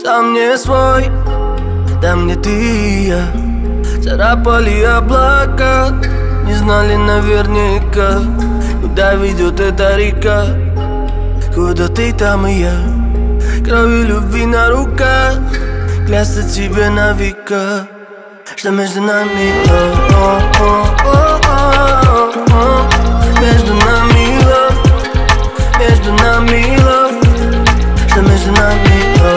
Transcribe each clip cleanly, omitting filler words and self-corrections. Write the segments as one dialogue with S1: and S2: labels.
S1: Там не свой, там не ты и я. Царапали облака, не знали наверняка, куда ведет эта река. Куда ты, там и я. Кровью любви на руках, клясться тебе на века, что между нами, между нами love, между нами love, что между нами,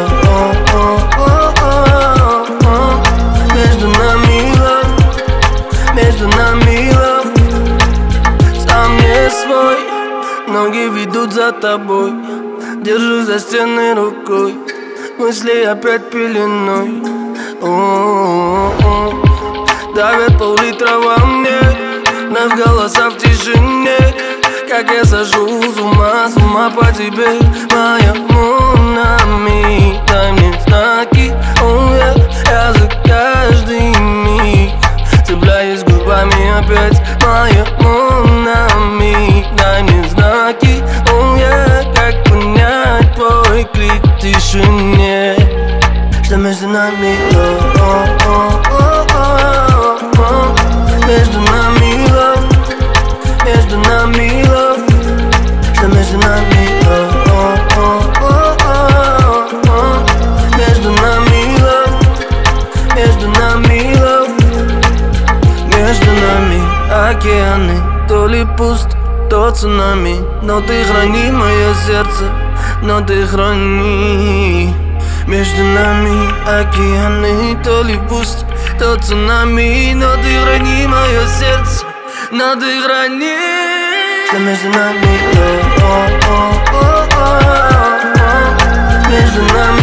S1: между нами love, между нами love. Сам не свой, ноги ведут за тобой, держу за стены рукой, мысли опять пеленой. Давят пол-литра во мне, вновь голоса в тишине. Как я сожу с ума по тебе, моя Монами. Дай мне знаки, я за каждый миг цепляюсь губами опять, моя Монами. Дай мне знаки, как понять твой крик в тишине, что между нами, между нами love, между нами love, что между нами, между нами love, между нами love. Между нами океаны, то ли пуст, то цунами, но ты храни мое сердце, но ты храни. Между нами океаны, то ли пуст, то цунами, но ты храни мое сердце, но ты храни. Что между нами, между нами